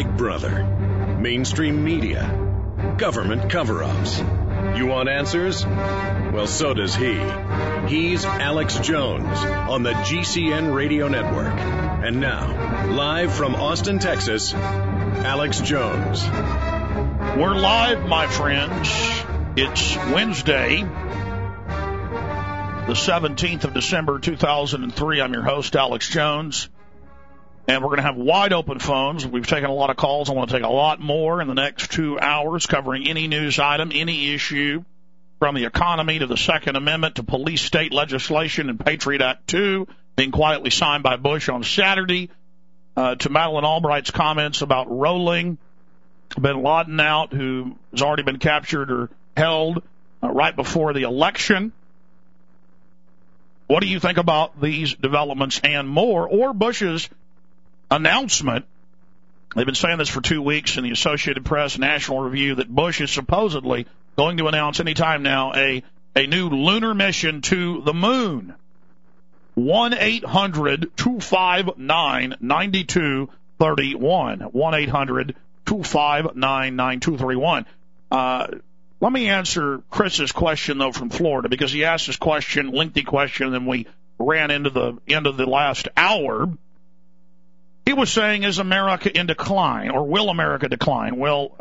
Big Brother, mainstream media, government cover-ups. You want answers? Well, so does he. He's Alex Jones on the GCN Radio Network. And now, live from Austin, Texas, Alex Jones. We're live, my friends. It's Wednesday, the 17th of December, 2003. I'm your host, Alex Jones. And we're going to have wide open phones. We've taken a lot of calls. I want to take a lot more in the next 2 hours, covering any news item, any issue, from the economy to the Second Amendment to police state legislation and Patriot Act 2 being quietly signed by Bush on Saturday, to Madeleine Albright's comments about rolling bin Laden out, who has already been captured or held right before the election. What do you think about these developments and more, or Bush's announcement? They've been saying this for 2 weeks in the Associated Press National Review, that Bush is supposedly going to announce any time now a new lunar mission to the moon. 1-800-259-9231. 1-800-259-9231. Let me answer Chris's question, though, from Florida, because he asked this question, lengthy question, and then we ran into the end of the last hour. He was saying, is America in decline, or will America decline? Well,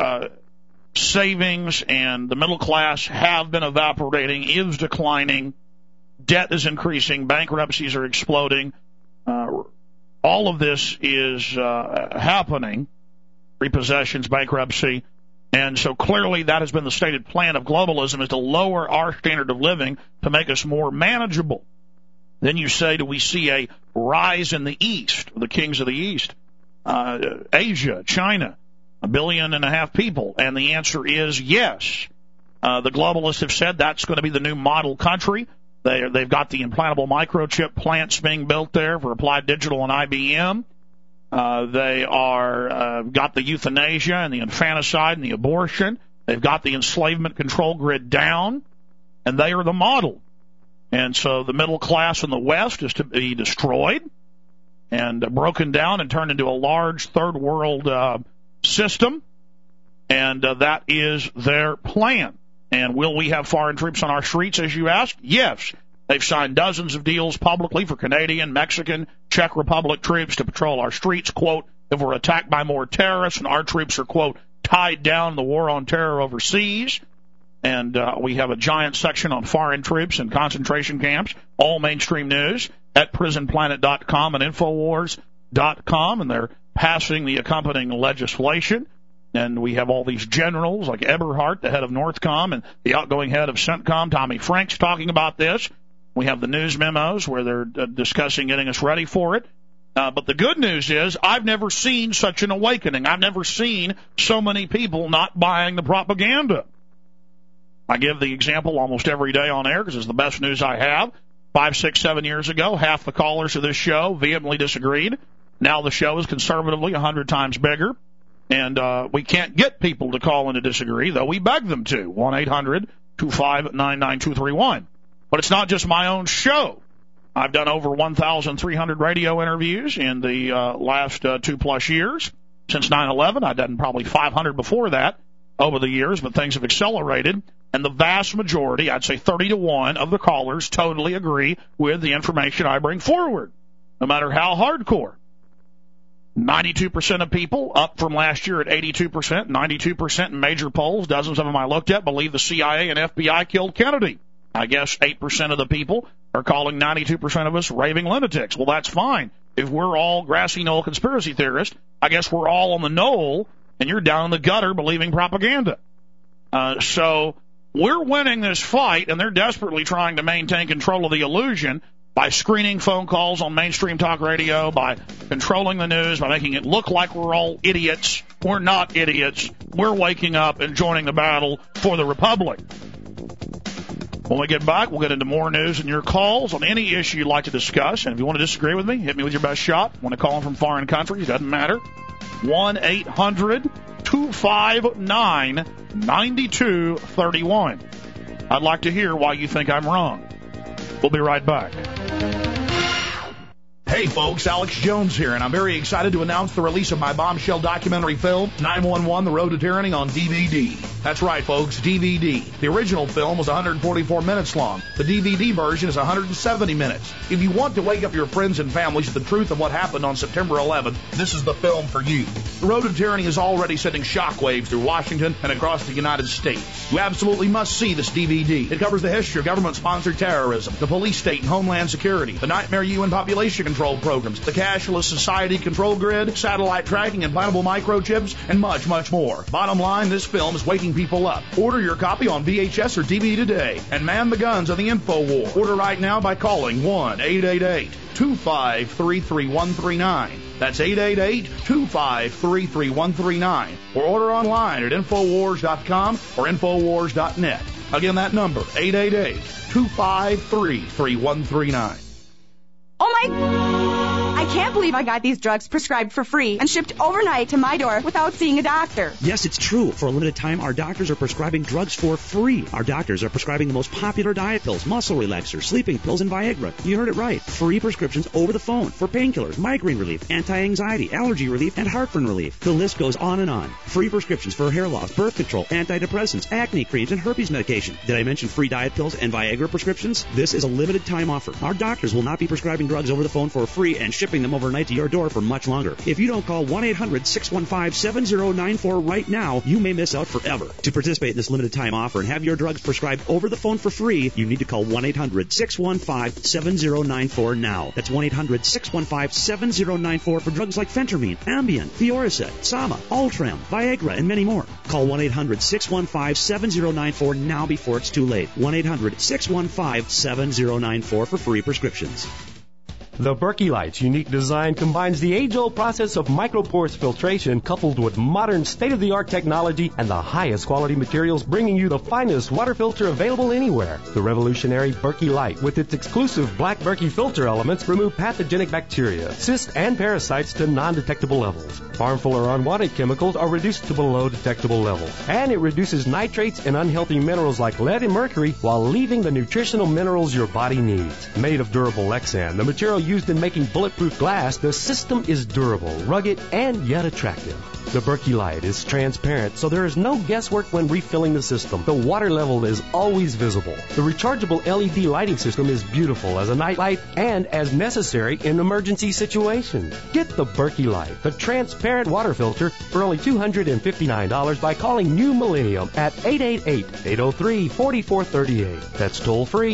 savings and the middle class have been evaporating, is declining, debt is increasing, bankruptcies are exploding. All of this is happening, repossessions, bankruptcy, and so clearly that has been the stated plan of globalism, is to lower our standard of living to make us more manageable. Then you say, do we see a rise in the East, the kings of the East, Asia, China, 1.5 billion people? And the answer is yes. The globalists have said that's going to be the new model country. They've got the implantable microchip plants being built there for Applied Digital and IBM. They are got the euthanasia and the infanticide and the abortion. They've got the enslavement control grid down, and they are the model. And so the middle class in the West is to be destroyed and broken down and turned into a large third world system, and that is their plan. And will we have foreign troops on our streets, as you ask? Yes. They've signed dozens of deals publicly for Canadian, Mexican, Czech Republic troops to patrol our streets, quote, if we're attacked by more terrorists, and our troops are, quote, tied down in the war on terror overseas. And we have a giant section on foreign troops and concentration camps, all mainstream news, at prisonplanet.com and Infowars.com, and they're passing the accompanying legislation. And we have all these generals like Eberhart, the head of Northcom, and the outgoing head of CENTCOM, Tommy Franks, talking about this. We have the news memos where they're discussing getting us ready for it. But the good news is I've never seen such an awakening. I've never seen so many people not buying the propaganda. I give the example almost every day on air because it's the best news I have. 5, 6, 7 years ago, half the callers of this show vehemently disagreed. Now the show is conservatively 100 times bigger, and we can't get people to call in to disagree, though we beg them to. 1-800-259-9231. But it's not just my own show. I've done over 1,300 radio interviews in the last 2+ years. Since 9/11, I've done probably 500 before that over the years, but things have accelerated. And the vast majority, I'd say 30-1 of the callers totally agree with the information I bring forward, no matter how hardcore. 92% of people, up from last year at 82%, 92% in major polls, dozens of them I looked at, believe the CIA and FBI killed Kennedy. I guess 8% of the people are calling 92% of us raving lunatics. Well, that's fine. If we're all grassy knoll conspiracy theorists, I guess we're all on the knoll, and you're down in the gutter believing propaganda. So we're winning this fight, and they're desperately trying to maintain control of the illusion by screening phone calls on mainstream talk radio, by controlling the news, by making it look like we're all idiots. We're not idiots. We're waking up and joining the battle for the Republic. When we get back, we'll get into more news and your calls on any issue you'd like to discuss. And if you want to disagree with me, hit me with your best shot. Want to call in from foreign countries, doesn't matter. 1-800-259-9231. I'd like to hear why you think I'm wrong. We'll be right back. Hey, Hey folks, Alex Jones here, and I'm very excited to announce the release of my bombshell documentary film, 911: The Road to Tyranny, on DVD. That's right folks, DVD. The original film was 144 minutes long. The DVD version is 170 minutes. If you want to wake up your friends and families to the truth of what happened on September 11th, this is the film for you. The Road to Tyranny is already sending shockwaves through Washington and across the United States. You absolutely must see this DVD. It covers the history of government-sponsored terrorism, the police state and homeland security, the nightmare UN population control programs, the cashless society control grid, satellite tracking, implantable microchips, and much, much more. Bottom line, this film is waking people up. Order your copy on VHS or DVD today and man the guns of the InfoWar. Order right now by calling 1-888-253-3139. That's 888-253-3139. Or order online at Infowars.com or Infowars.net. Again, that number, 888-253-3139. Oh my... I can't believe I got these drugs prescribed for free and shipped overnight to my door without seeing a doctor. Yes, it's true. For a limited time, our doctors are prescribing drugs for free. Our doctors are prescribing the most popular diet pills, muscle relaxers, sleeping pills, and Viagra. You heard it right. Free prescriptions over the phone for painkillers, migraine relief, anti-anxiety, allergy relief, and heartburn relief. The list goes on and on. Free prescriptions for hair loss, birth control, antidepressants, acne creams, and herpes medication. Did I mention free diet pills and Viagra prescriptions? This is a limited time offer. Our doctors will not be prescribing drugs over the phone for free and shipping them overnight to your door for much longer. If you don't call 1-800-615-7094 right now, you may miss out forever. To participate in this limited time offer and have your drugs prescribed over the phone for free, you need to call 1-800-615-7094 now. That's 1-800-615-7094 for drugs like Phentermine, Ambien, Fioricet, Sama, Ultram, Viagra, and many more. Call 1-800-615-7094 now before it's too late. 1-800-615-7094 for free prescriptions. The Berkey Light's unique design combines the age-old process of microporous filtration coupled with modern state-of-the-art technology and the highest quality materials, bringing you the finest water filter available anywhere. The revolutionary Berkey Light, with its exclusive black Berkey filter elements, remove pathogenic bacteria, cysts, and parasites to non-detectable levels. Harmful or unwanted chemicals are reduced to below detectable levels. And it reduces nitrates and unhealthy minerals like lead and mercury while leaving the nutritional minerals your body needs. Made of durable Lexan, the material used in making bulletproof glass, the system is durable, rugged, and yet attractive. The Berkey Light is transparent, so there is no guesswork when refilling the system. The water level is always visible. The rechargeable LED lighting system is beautiful as a night light and as necessary in emergency situations. Get the Berkey Light, the transparent water filter, for only $259 by calling New Millennium at 888-803-4438. That's toll-free,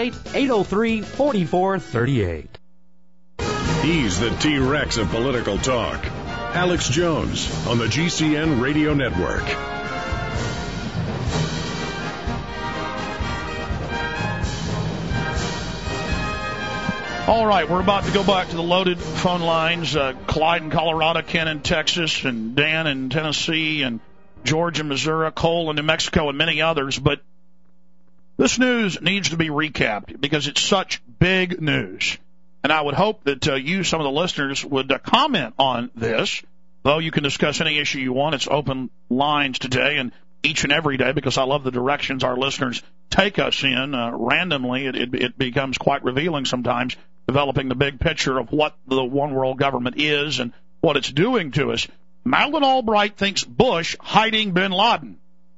888-803-4438. He's the T-Rex of political talk. Alex Jones on the GCN Radio Network. All right, we're about to go back to the loaded phone lines. Clyde in Colorado, Ken in Texas, and Dan in Tennessee, and George in Missouri, Cole in New Mexico, and many others. But this news needs to be recapped because it's such big news. And I would hope that you, some of the listeners, would comment on this. Though you can discuss any issue you want. It's open lines today and each and every day because I love the directions our listeners take us in. Randomly, it becomes quite revealing sometimes, developing the big picture of what the one world government is and what it's doing to us. Madeleine Albright thinks Bush hiding bin Laden.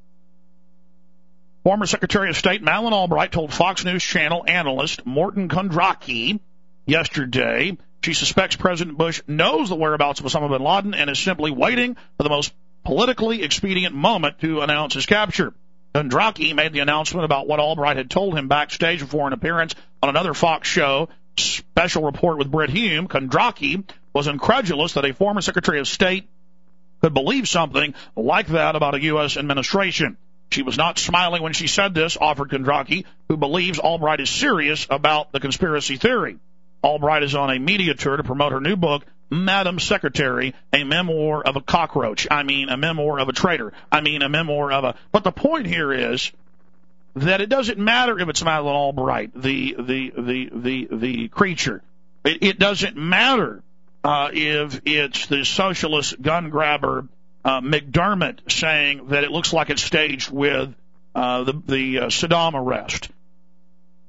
Former Secretary of State Madeleine Albright told Fox News Channel analyst Morton Kondracki yesterday she suspects President Bush knows the whereabouts of Osama bin Laden and is simply waiting for the most politically expedient moment to announce his capture. Kondracki made the announcement about what Albright had told him backstage before an appearance on another Fox show, Special Report with Brit Hume. Kondracki was incredulous that a former Secretary of State could believe something like that about a U.S. administration. She was not smiling when she said this, offered Kondracki, who believes Albright is serious about the conspiracy theory. Albright is on a media tour to promote her new book, Madam Secretary, a memoir of a cockroach. I mean, a memoir of a traitor. I mean, a memoir of a... But the point here is that it doesn't matter if it's Madeleine Albright, the creature. It doesn't matter if it's the socialist gun grabber McDermott saying that it looks like it's staged with the Saddam arrest.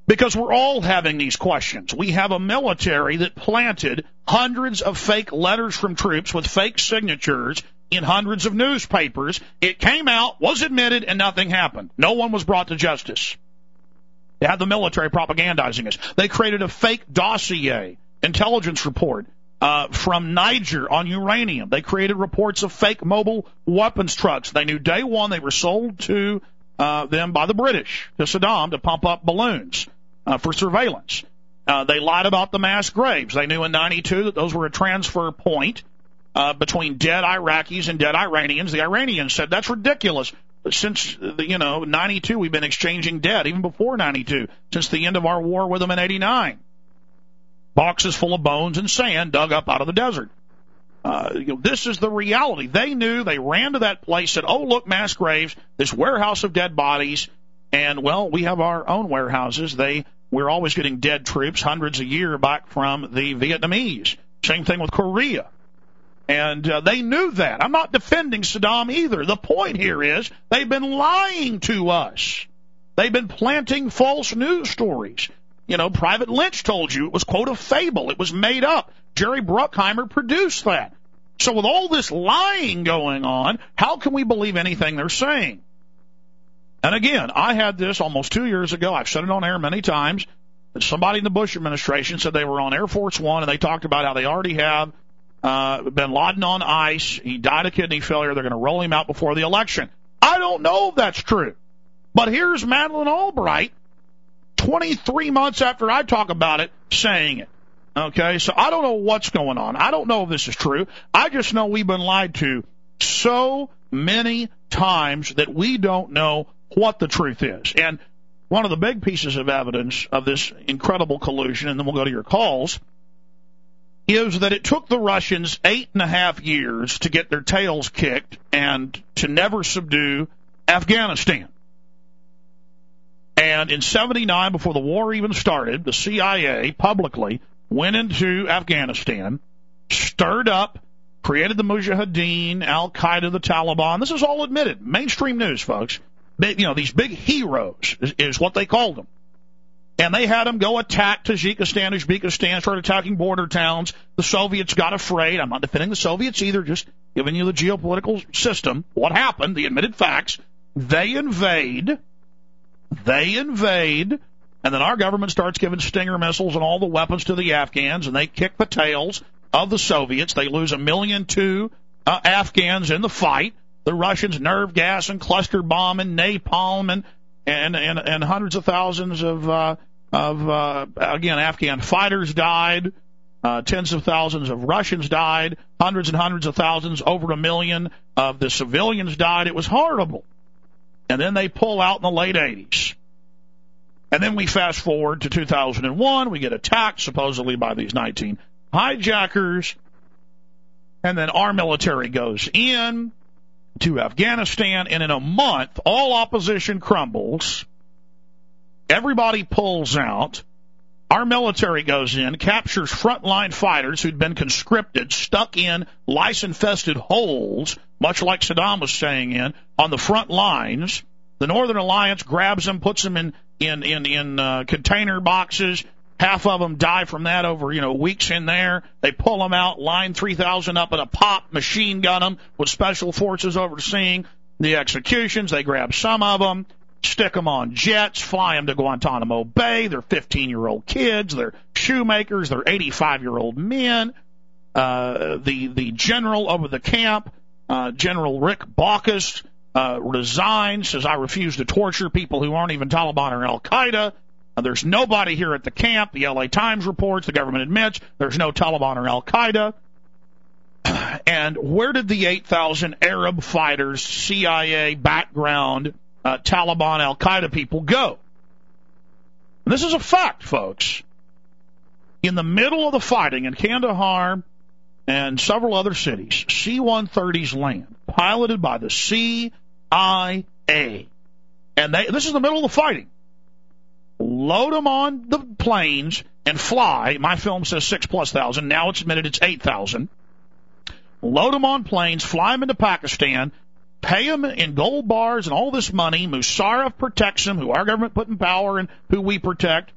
Because we're all having these questions. We have a military that planted hundreds of fake letters from troops with fake signatures in hundreds of newspapers. It came out, was admitted, and nothing happened. No one was brought to justice. They had the military propagandizing us. They created a fake dossier, intelligence report, from Niger on uranium. They created reports of fake mobile weapons trucks. They knew day one they were sold to them by the British, to Saddam, to pump up balloons for surveillance. They lied about the mass graves. They knew in 92 that those were a transfer point between dead Iraqis and dead Iranians. The Iranians said, that's ridiculous. Since, 92, we've been exchanging dead, even before 92, since the end of our war with them in 89. Boxes full of bones and sand dug up out of the desert. This is the reality. They knew. They ran to that place, said, oh, look, mass graves, this warehouse of dead bodies. And, well, we have our own warehouses. We're always getting dead troops, hundreds a year back from the Vietnamese. Same thing with Korea. And they knew that. I'm not defending Saddam either. The point here is they've been lying to us. They've been planting false news stories. Private Lynch told you it was, quote, a fable. It was made up. Jerry Bruckheimer produced that. So with all this lying going on, how can we believe anything they're saying? And again, I had this almost 2 years ago. I've said it on air many times. Somebody in the Bush administration said they were on Air Force One, and they talked about how they already have bin Laden on ice. He died of kidney failure. They're going to roll him out before the election. I don't know if that's true. But here's Madeleine Albright, 23 months after I talk about it, saying it. Okay, so I don't know what's going on. I don't know if this is true. I just know we've been lied to so many times that we don't know what the truth is. And one of the big pieces of evidence of this incredible collusion, and then we'll go to your calls, is that it took the Russians 8.5 years to get their tails kicked and to never subdue Afghanistan. And in 79, before the war even started, the CIA publicly went into Afghanistan, stirred up, created the Mujahideen, Al-Qaeda, the Taliban. This is all admitted. Mainstream news, folks. These big heroes is what they called them. And they had them go attack Tajikistan, Uzbekistan, start attacking border towns. The Soviets got afraid. I'm not defending the Soviets either, just giving you the geopolitical system. What happened, the admitted facts. They invade, and then our government starts giving Stinger missiles and all the weapons to the Afghans, and they kick the tails of the Soviets. They lose 1.2 million Afghans in the fight. The Russians nerve gas and cluster bomb and napalm and hundreds of thousands of Afghan fighters died. Tens of thousands of Russians died. Hundreds and hundreds of thousands, over 1 million of the civilians died. It was horrible. And then they pull out in the late 80s. And then we fast forward to 2001. We get attacked supposedly by these 19 hijackers. And then our military goes in to Afghanistan, and in a month, all opposition crumbles. Everybody pulls out. Our military goes in, captures frontline fighters who'd been conscripted, stuck in lice-infested holes, much like Saddam was staying in, on the front lines. The Northern Alliance grabs them, puts them in container boxes. Half of them die from that over, weeks in there. They pull them out, line 3,000 up at a pop, machine gun them with special forces overseeing the executions. They grab some of them, stick them on jets, fly them to Guantanamo Bay. They're 15-year-old kids. They're shoemakers. They're 85-year-old men. The general over the camp, General Rick Baucus, resigns, says, I refuse to torture people who aren't even Taliban or Al-Qaeda. There's nobody here at the camp. The LA Times reports, the government admits, there's no Taliban or Al-Qaeda. And where did the 8,000 Arab fighters, CIA background, Taliban, Al-Qaeda people go? And this is a fact, folks. In the middle of the fighting in Kandahar and several other cities, C-130s land, piloted by the CIA. And this is the middle of the fighting. Load them on the planes and fly. My film says 6,000+. Now it's admitted it's 8,000. Load them on planes, fly them into Pakistan, pay them in gold bars and all this money. Musharraf protects them, who our government put in power and who we protect.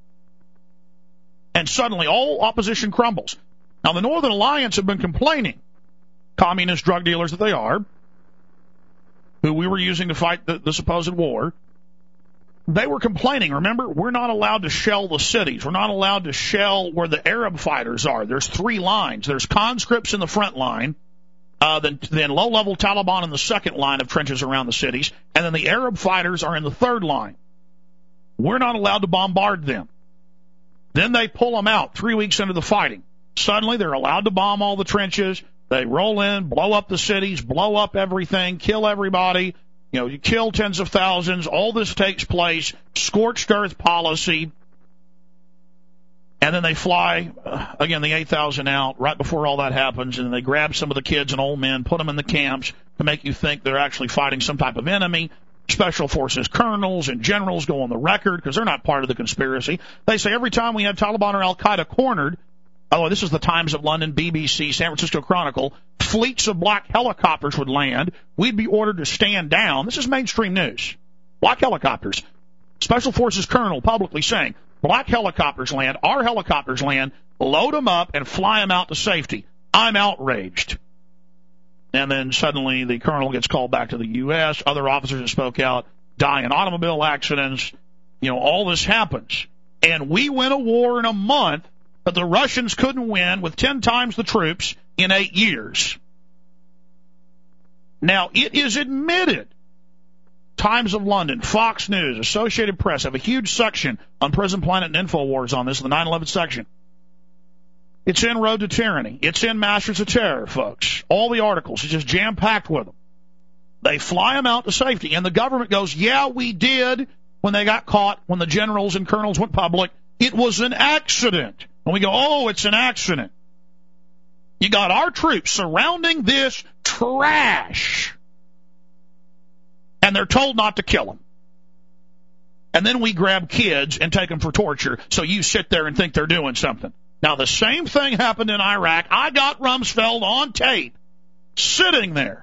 And suddenly all opposition crumbles. Now, the Northern Alliance have been complaining, communist drug dealers that they are, who we were using to fight the supposed war. They were complaining. Remember, we're not allowed to shell the cities. We're not allowed to shell where the Arab fighters are. There's 3 lines. There's conscripts in the front line, then low-level Taliban in the second line of trenches around the cities, and then the Arab fighters are in the third line. We're not allowed to bombard them. Then they pull them out 3 weeks into the fighting. Suddenly, they're allowed to bomb all the trenches. They roll in, blow up the cities, blow up everything, kill everybody. You kill tens of thousands. All this takes place. Scorched earth policy. And then they fly, again, the 8,000 out right before all that happens, and they grab some of the kids and old men, put them in the camps to make you think they're actually fighting some type of enemy. Special forces colonels and generals go on the record because they're not part of the conspiracy. They say every time we had Taliban or Al-Qaeda cornered, this is the Times of London, BBC, San Francisco Chronicle, fleets of black helicopters would land. We'd be ordered to stand down. This is mainstream news. Black helicopters. Special Forces Colonel publicly saying, black helicopters land, our helicopters land, load them up, and fly them out to safety. I'm outraged. And then suddenly the colonel gets called back to the U.S. Other officers that spoke out die in automobile accidents. All this happens. And we win a war in a month that the Russians couldn't win with 10 times the troops in 8 years. Now, it is admitted, Times of London, Fox News, Associated Press have a huge section on Prison Planet and InfoWars on this, the 9/11 section. It's in Road to Tyranny. It's in Masters of Terror, folks. All the articles, it's just jam-packed with them. They fly them out to safety, and the government goes, yeah, we did, when they got caught, when the generals and colonels went public. It was an accident. And we go, oh, it's an accident. You got our troops surrounding this trash, and they're told not to kill them. And then we grab kids and take them for torture, so you sit there and think they're doing something. Now, the same thing happened in Iraq. I got Rumsfeld on tape, sitting there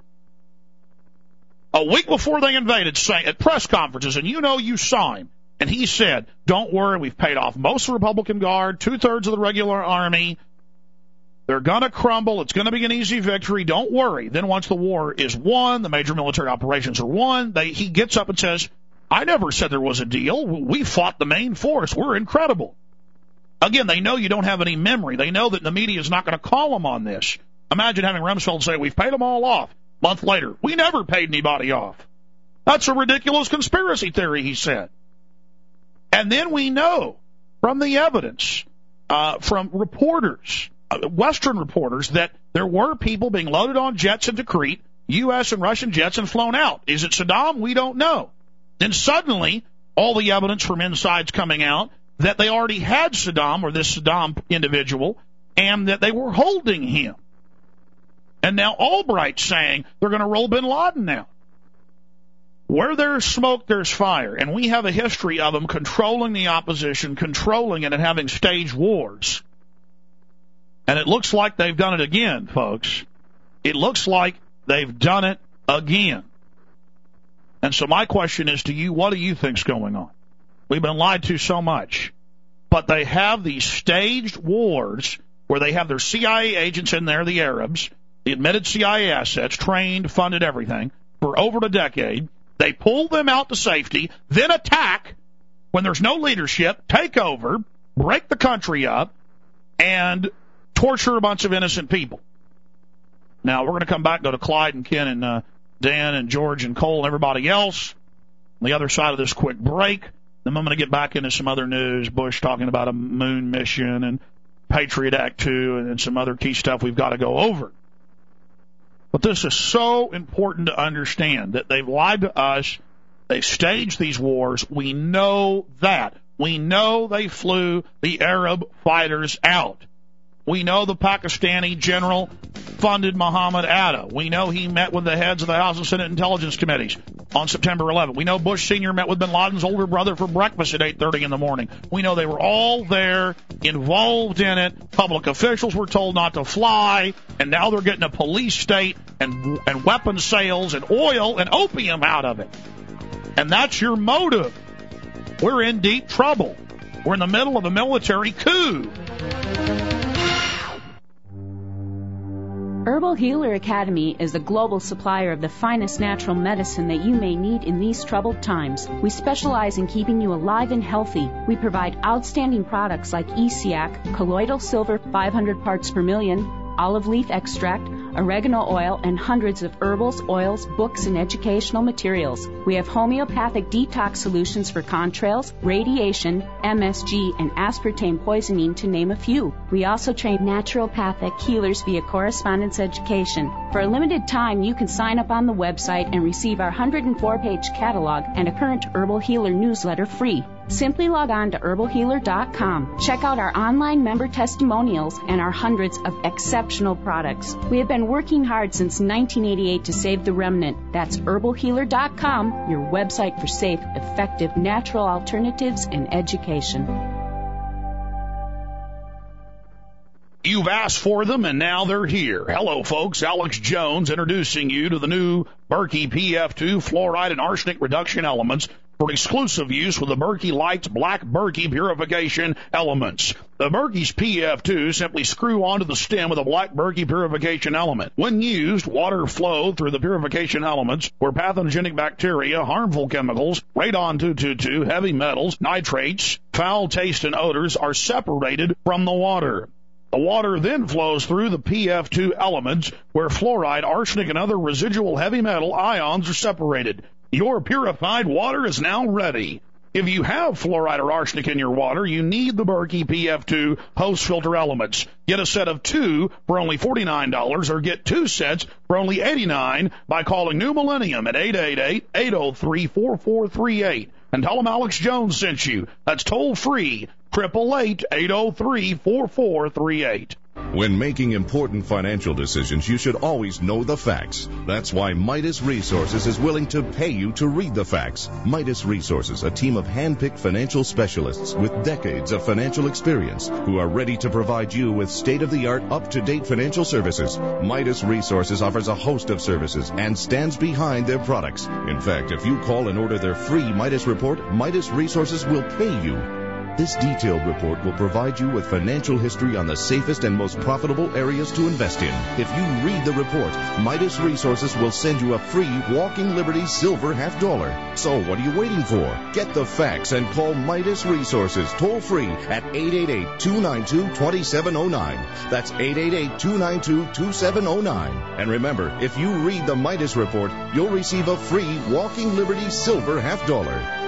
a week before they invaded, saying at press conferences, and you saw him, and he said, don't worry, we've paid off most of the Republican Guard, 2/3 of the regular army. They're going to crumble. It's going to be an easy victory. Don't worry. Then once the war is won, the major military operations are won, he gets up and says, I never said there was a deal. We fought the main force. We're incredible. Again, they know you don't have any memory. They know that the media is not going to call them on this. Imagine having Rumsfeld say, we've paid them all off. A month later, we never paid anybody off. That's a ridiculous conspiracy theory, he said. And then we know from the evidence, from reporters, Western reporters, that there were people being loaded on jets into Crete, U.S. and Russian jets, and flown out. Is it Saddam? We don't know. Then suddenly, all the evidence from inside's coming out that they already had Saddam, or this Saddam individual, and that they were holding him. And now Albright's saying they're going to roll bin Laden now. Where there's smoke, there's fire. And we have a history of them controlling the opposition, controlling it, and having staged wars. And it looks like they've done it again, folks. It looks like they've done it again. And so my question is to you, what do you think's going on? We've been lied to so much. But they have these staged wars where they have their CIA agents in there, the Arabs, the admitted CIA assets, trained, funded, everything, for over a decade. They pull them out to safety, then attack when there's no leadership, take over, break the country up, and torture a bunch of innocent people. Now, we're going to come back and go to Clyde and Ken and Dan and George and Cole and everybody else on the other side of this quick break. Then I'm going to get back into some other news, Bush talking about a moon mission and Patriot Act 2 and some other key stuff we've got to go over. But this is so important to understand that they've lied to us. They've staged these wars. We know that. We know they flew the Arab fighters out. We know the Pakistani general funded Muhammad Atta. We know he met with the heads of the House and Senate Intelligence Committees on September 11th. We know Bush Sr. met with bin Laden's older brother for breakfast at 8:30 in the morning. We know they were all there, involved in it. Public officials were told not to fly, and now they're getting a police state and weapon sales and oil and opium out of it. And that's your motive. We're in deep trouble. We're in the middle of a military coup. Herbal Healer Academy is a global supplier of the finest natural medicine that you may need in these troubled times. We specialize in keeping you alive and healthy. We provide outstanding products like ESIAC, colloidal silver 500 parts per million, olive leaf extract, oregano oil, and hundreds of herbals, oils, books, and educational materials. We have homeopathic detox solutions for contrails, radiation, MSG, and aspartame poisoning, to name a few. We also train naturopathic healers via correspondence education. For a limited time, you can sign up on the website and receive our 104-page catalog and a current Herbal Healer newsletter free. Simply log on to herbalhealer.com. Check out our online member testimonials and our hundreds of exceptional products. We have been working hard since 1988 to save the remnant. That's herbalhealer.com, your website for safe, effective, natural alternatives and education. You've asked for them, and now they're here. Hello, folks. Alex Jones introducing you to the new Berkey PF2 fluoride and arsenic reduction elements for exclusive use with the Berkey Lights Black Berkey purification elements. The Berkey's PF2 simply screw onto the stem with a Black Berkey purification element. When used, water flow through the purification elements where pathogenic bacteria, harmful chemicals, radon-222, heavy metals, nitrates, foul taste, and odors are separated from the water. The water then flows through the PF2 elements where fluoride, arsenic, and other residual heavy metal ions are separated. Your purified water is now ready. If you have fluoride or arsenic in your water, you need the Berkey PF2 host filter elements. Get a set of 2 for only $49 or get 2 sets for only $89 by calling New Millennium at 888-803-4438 and tell them Alex Jones sent you. That's toll free, 888-803-4438. When making important financial decisions, you should always know the facts. That's why Midas Resources is willing to pay you to read the facts. Midas Resources, a team of hand-picked financial specialists with decades of financial experience who are ready to provide you with state-of-the-art, up-to-date financial services. Midas Resources offers a host of services and stands behind their products. In fact, if you call and order their free Midas report, Midas Resources will pay you. This detailed report will provide you with financial history on the safest and most profitable areas to invest in. If you read the report, Midas Resources will send you a free Walking Liberty silver $50. So what are you waiting for? Get the facts and call Midas Resources toll free at 888-292-2709. That's 888-292-2709. And remember, if you read the Midas report, you'll receive a free Walking Liberty silver $50.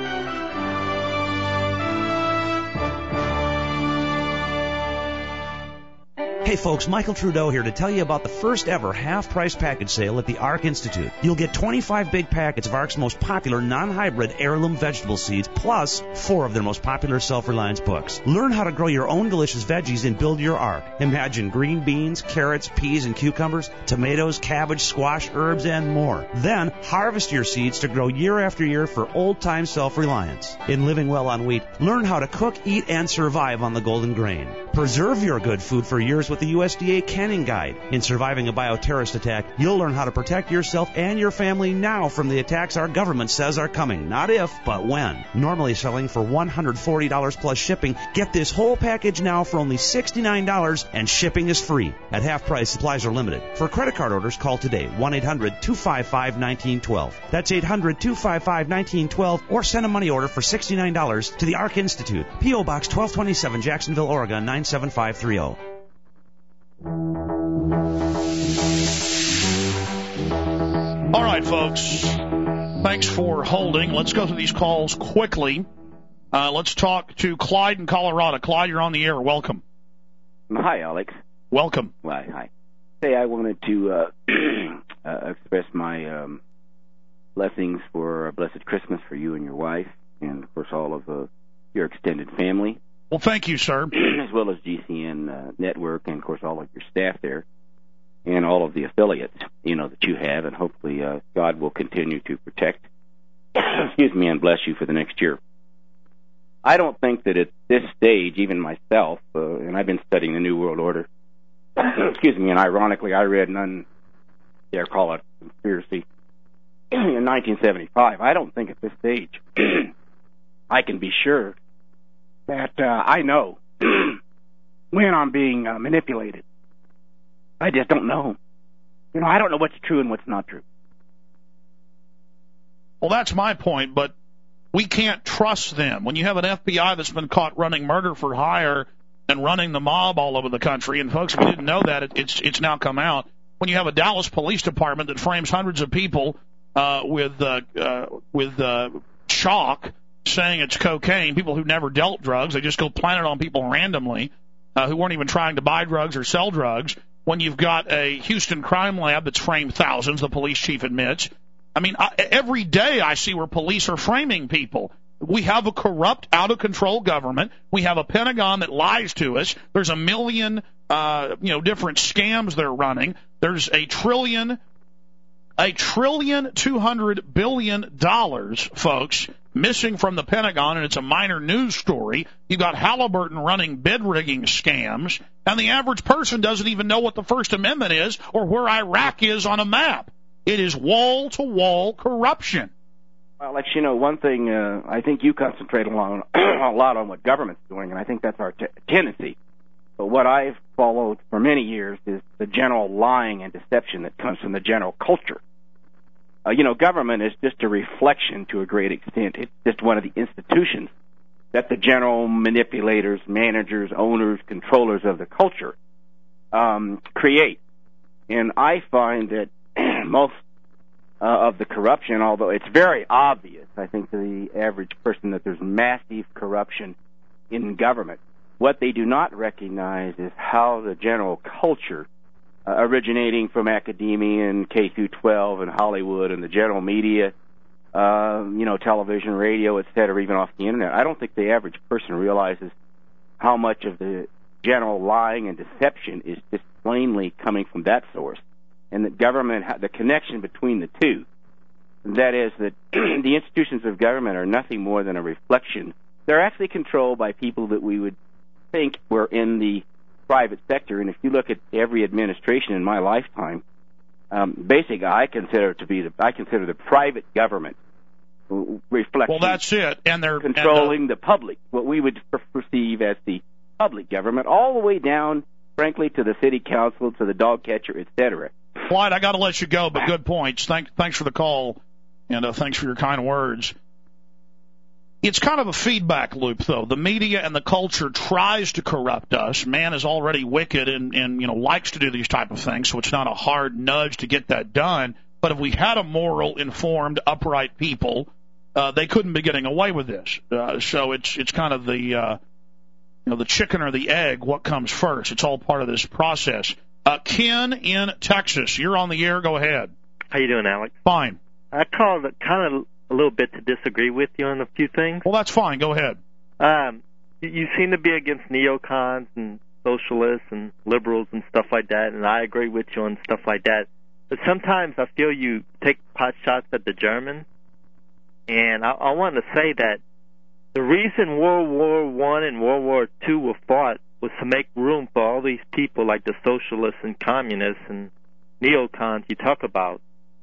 Hey folks, Michael Trudeau here to tell you about the first ever half-price package sale at the ARC Institute. You'll get 25 big packets of ARC's most popular non-hybrid heirloom vegetable seeds, plus 4 of their most popular self-reliance books. Learn how to grow your own delicious veggies and build your ARC. Imagine green beans, carrots, peas, and cucumbers, tomatoes, cabbage, squash, herbs, and more. Then harvest your seeds to grow year after year for old-time self-reliance. In living well on wheat, learn how to cook, eat, and survive on the golden grain. Preserve your good food for years with the USDA Canning Guide. In surviving a bioterrorist attack, you'll learn how to protect yourself and your family now from the attacks our government says are coming. Not if, but when. Normally selling for $140 plus shipping, get this whole package now for only $69 and shipping is free. At half price, supplies are limited. For credit card orders, call today, 1-800-255-1912. That's 800-255-1912, or send a money order for $69 to the ARC Institute, P.O. Box 1227, Jacksonville, Oregon, 97530. All right, folks. Thanks for holding. Let's go through these calls quickly. Let's talk to Clyde in Colorado. Clyde, you're on the air. Welcome. Hi, Alex. Welcome. Well, hi. Hey, I wanted to express my blessings for a blessed Christmas for you and your wife, and, of course, all of your extended family. Well, thank you, sir. As well as GCN Network and, of course, all of your staff there and all of the affiliates, that you have, and hopefully God will continue to protect, and bless you for the next year. I don't think that at this stage, even myself, and I've been studying the New World Order, and ironically, I read none dare call it a conspiracy, in 1975. I don't think at this stage I can be sure that I know when I'm being manipulated. I just don't know. You know, I don't know what's true and what's not true. Well, that's my point, but we can't trust them. When you have an FBI that's been caught running murder for hire and running the mob all over the country, and folks, we didn't know that, it's now come out. When you have a Dallas Police Department that frames hundreds of people with chalk saying it's cocaine, people who never dealt drugs, they just go plant it on people randomly, who weren't even trying to buy drugs or sell drugs. When you've got a Houston crime lab that's framed thousands, the police chief admits. I mean, every day I see where police are framing people. We have a corrupt, out-of-control government. We have a Pentagon that lies to us. There's a million, different scams they're running. There's $1.2 trillion, folks, missing from the Pentagon, and it's a minor news story. You've got Halliburton running bid-rigging scams, and the average person doesn't even know what the First Amendment is or where Iraq is on a map. It is wall-to-wall corruption. Well, Alex, one thing, I think you concentrate a lot on what government's doing, and I think that's our tendency. But what I've followed for many years is the general lying and deception that comes from the general culture. Government is just a reflection to a great extent. It's just one of the institutions that the general manipulators, managers, owners, controllers of the culture create. And I find that most of the corruption, although it's very obvious, I think, to the average person that there's massive corruption in government, what they do not recognize is how the general culture, originating from academia and K through 12 and Hollywood and the general media, television, radio, et cetera, even off the internet. I don't think the average person realizes how much of the general lying and deception is just plainly coming from that source. And that government, the connection between the two, that is that the institutions of government are nothing more than a reflection. They're actually controlled by people that we would think were in the private sector. And if you look at every administration in my lifetime, basically I consider the private government reflection. Well, that's it. And they're controlling the public, what we would perceive as the public government, all the way down, frankly, to the city council, to the dog catcher, et cetera. Clyde, I got to let you go, but good points. Thanks for the call, and thanks for your kind words. It's kind of a feedback loop, though. The media and the culture tries to corrupt us. Man is already wicked and likes to do these type of things, so it's not a hard nudge to get that done. But if we had a moral, informed, upright people, they couldn't be getting away with this. So it's kind of the chicken or the egg. What comes first? It's all part of this process. Ken in Texas, you're on the air. Go ahead. How you doing, Alex? Fine. I called kind of a little bit to disagree with you on a few things. Well, that's fine. Go ahead. You seem to be against neocons and socialists and liberals and stuff like that, and I agree with you on stuff like that. But sometimes I feel you take pot shots at the Germans, and I want to say that the reason World War I and World War II were fought was to make room for all these people like the socialists and communists and neocons you talk about.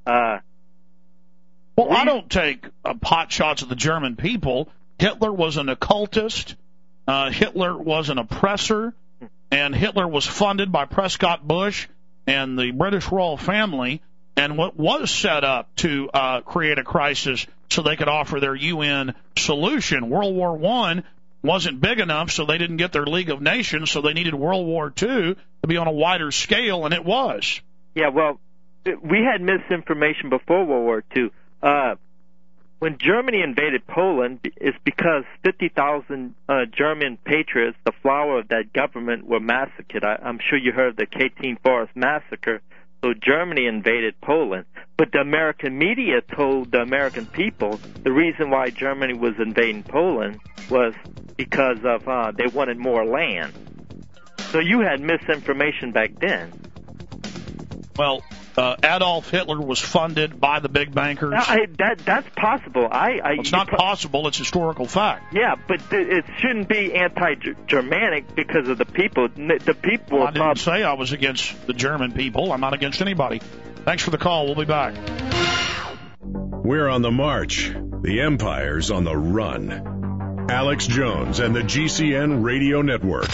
Well, I don't take pot shots at the German people. Hitler was an occultist. Hitler was an oppressor. And Hitler was funded by Prescott Bush and the British royal family. And what was set up to create a crisis so they could offer their UN solution. World War I wasn't big enough, so they didn't get their League of Nations, so they needed World War II to be on a wider scale, and it was. Yeah, well, we had misinformation before World War II. When Germany invaded Poland, it's because 50,000 German patriots, the flower of that government, were massacred. I'm sure you heard of the Katyn Forest Massacre. So Germany invaded Poland. But the American media told the American people the reason why Germany was invading Poland was because of they wanted more land. So you had misinformation back then. Well, Adolf Hitler was funded by the big bankers. That's possible. It's not possible. It's historical fact. Yeah, but it shouldn't be anti-Germanic because of the people. The people. Well, I didn't say I was against the German people. I'm not against anybody. Thanks for the call. We'll be back. We're on the march. The empire's on the run. Alex Jones and the GCN Radio Network.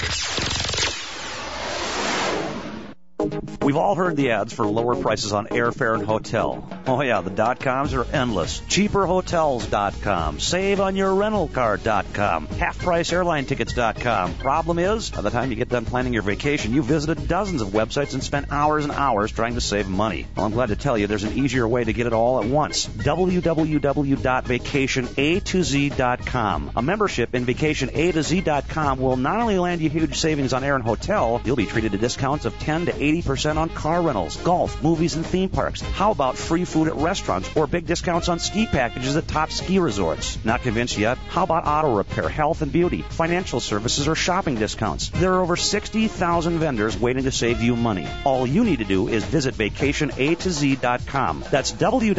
We've all heard the ads for lower prices on airfare and hotel. Oh yeah, the .coms are endless. Cheaperhotels.com, saveonyourrentalcar.com, halfpriceairlinetickets.com. Problem is, by the time you get done planning your vacation, you've visited dozens of websites and spent hours and hours trying to save money. Well, I'm glad to tell you there's an easier way to get it all at once. www.vacationatoz.com. A membership in vacationatoz.com will not only land you huge savings on air and hotel, you'll be treated to discounts of 10 to 80% on car rentals, golf, movies, and theme parks. How about free food at restaurants or big discounts on ski packages at top ski resorts? Not convinced yet? How about auto repair, health and beauty, financial services, or shopping discounts? There are over 60,000 vendors waiting to save you money. All you need to do is visit vacationatoz.com. That's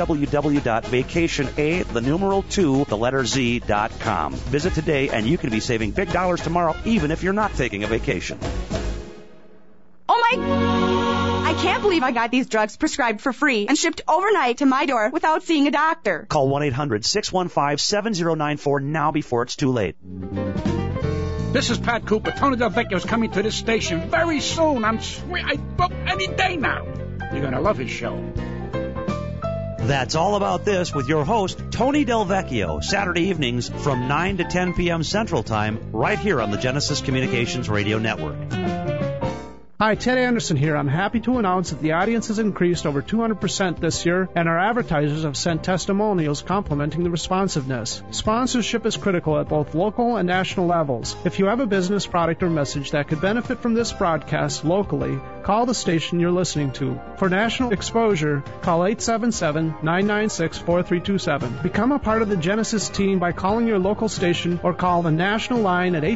www.vacationA2Z.com. Visit today and you can be saving big dollars tomorrow even if you're not taking a vacation. Oh my... I can't believe I got these drugs prescribed for free and shipped overnight to my door without seeing a doctor. Call 1-800-615-7094 now before it's too late. This is Pat Cooper. Tony Del Vecchio's coming to this station very soon. I book any day now. You're going to love his show. That's all about this with your host, Tony Del Vecchio, Saturday evenings from 9 to 10 p.m. Central Time, right here on the Genesis Communications Radio Network. Hi, Ted Anderson here. I'm happy to announce that the audience has increased over 200% this year, and our advertisers have sent testimonials complimenting the responsiveness. Sponsorship is critical at both local and national levels. If you have a business, product, or message that could benefit from this broadcast locally, call the station you're listening to. For national exposure, call 877-996-4327. Become a part of the Genesis team by calling your local station or call the national line at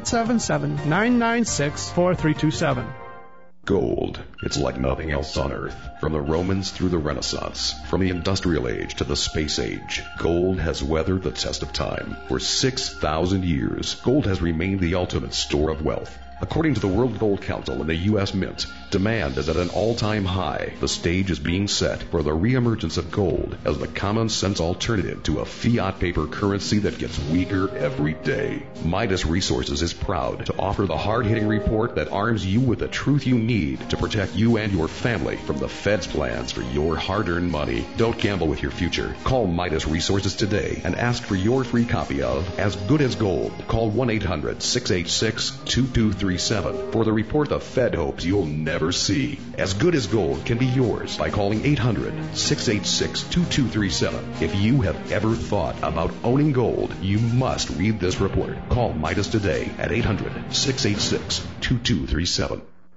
877-996-4327. Gold. It's like nothing else on Earth. From the Romans through the Renaissance, from the Industrial Age to the Space Age, gold has weathered the test of time. For 6,000 years, gold has remained the ultimate store of wealth. According to the World Gold Council and the U.S. Mint, demand is at an all-time high. The stage is being set for the reemergence of gold as the common-sense alternative to a fiat paper currency that gets weaker every day. Midas Resources is proud to offer the hard-hitting report that arms you with the truth you need to protect you and your family from the Fed's plans for your hard-earned money. Don't gamble with your future. Call Midas Resources today and ask for your free copy of As Good as Gold. Call 1-800-686-2237 for the report the Fed hopes you'll never see. As Good as Gold can be yours by calling 800-686-2237. If you have ever thought about owning gold, you must read this report. Call Midas today at 800-686-2237.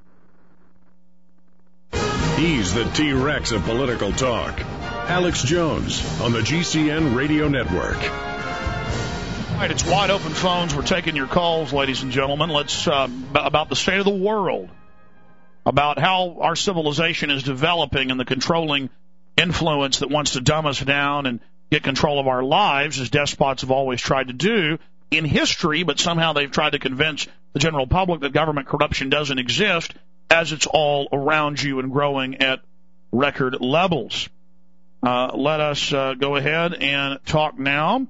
He's the T-Rex of political talk. Alex Jones on the GCN Radio Network. All right, it's wide open phones. We're taking your calls, ladies and gentlemen. Let's about the state of the world, about how our civilization is developing and the controlling influence that wants to dumb us down and get control of our lives, as despots have always tried to do in history, but somehow they've tried to convince the general public that government corruption doesn't exist, as it's all around you and growing at record levels. Let us go ahead and talk now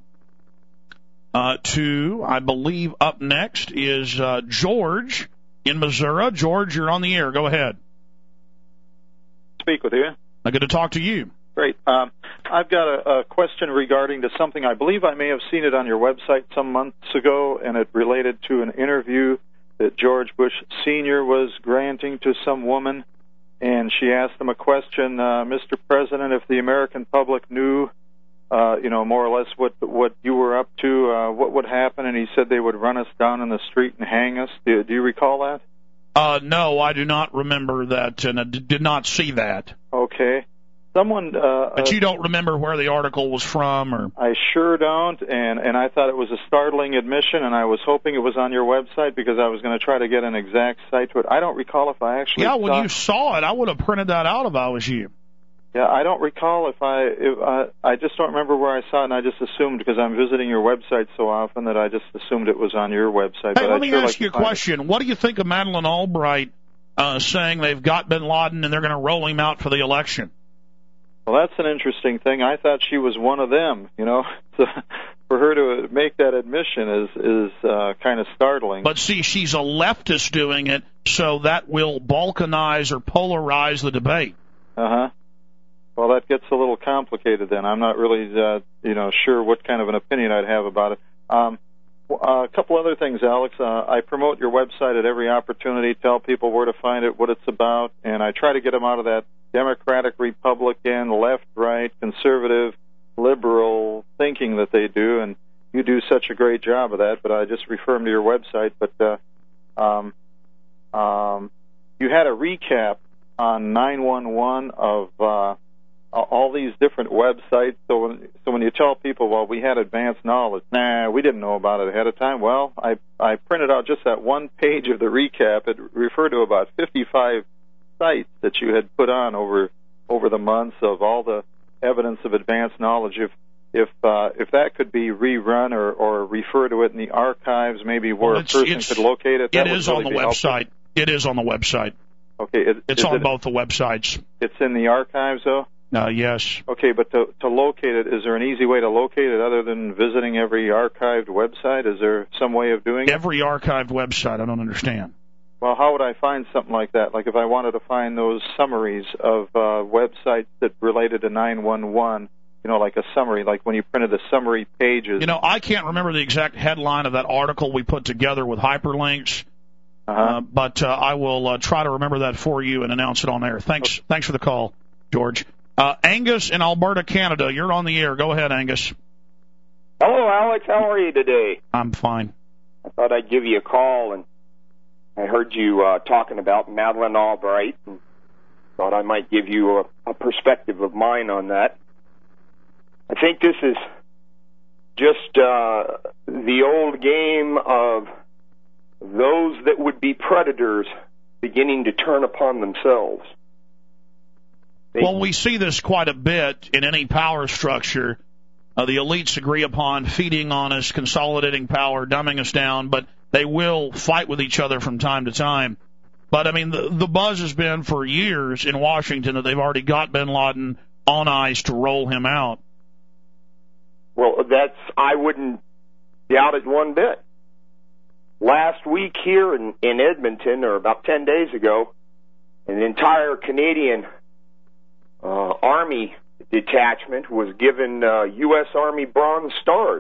to, I believe up next is George in Missouri. George, you're on the air. Go ahead. Speak with you. Good to talk to you. Great. I've got a question regarding to something. I believe I may have seen it on your website some months ago, and it related to an interview that George Bush Sr. was granting to some woman, and she asked him a question, Mr. President, if the American public knew more or less what you were up to, what would happen? And he said they would run us down in the street and hang us. Do you recall that? No, I do not remember that, and I did not see that. Okay. Someone. But you don't remember where the article was from, or? I sure don't, and I thought it was a startling admission, and I was hoping it was on your website because I was going to try to get an exact site to it. I don't recall if I actually. Yeah, when you saw it, I would have printed that out if I was you. Yeah, I don't recall if I just don't remember where I saw it, and I just assumed because I'm visiting your website so often that I just assumed it was on your website. Hey, let me ask you a question. What do you think of Madeleine Albright saying they've got bin Laden and they're going to roll him out for the election? Well, that's an interesting thing. I thought she was one of them, So for her to make that admission is kind of startling. But see, she's a leftist doing it, so that will balkanize or polarize the debate. Uh-huh. Well, that gets a little complicated then. I'm not really, sure what kind of an opinion I'd have about it. A couple other things, Alex. I promote your website at every opportunity, tell people where to find it, what it's about, and I try to get them out of that Democratic, Republican, left, right, conservative, liberal thinking that they do, and you do such a great job of that, but I just refer them to your website. But you had a recap on 911 of all these different websites. So when you tell people, well, we had advanced knowledge, we didn't know about it ahead of time. Well, I printed out just that one page of the recap. It referred to about 55 sites that you had put on over the months of all the evidence of advanced knowledge. If that could be rerun or refer to it in the archives, maybe where a person could locate it. It is on the website. It is on the website. Okay. It's on both the websites. It's in the archives, though? Yes. Okay, but to locate it, is there an easy way to locate it other than visiting every archived website? Is there some way of doing it? Every archived website? I don't understand. Well, how would I find something like that? Like if I wanted to find those summaries of websites that related to 911, like a summary, like when you printed the summary pages. I can't remember the exact headline of that article we put together with hyperlinks. But I will try to remember that for you and announce it on air. Thanks for the call, George. Angus in Alberta, Canada, you're on the air. Go ahead, Angus. Hello, Alex. How are you today? I'm fine. I thought I'd give you a call, and I heard you talking about Madeleine Albright, and thought I might give you a perspective of mine on that. I think this is just the old game of those that would be predators beginning to turn upon themselves. Well, we see this quite a bit in any power structure. The elites agree upon feeding on us, consolidating power, dumbing us down, but they will fight with each other from time to time. But, I mean, the buzz has been for years in Washington that they've already got bin Laden on ice to roll him out. Well, I wouldn't doubt it one bit. Last week here in Edmonton, or about 10 days ago, an entire Canadian Army detachment was given U.S. Army Bronze Stars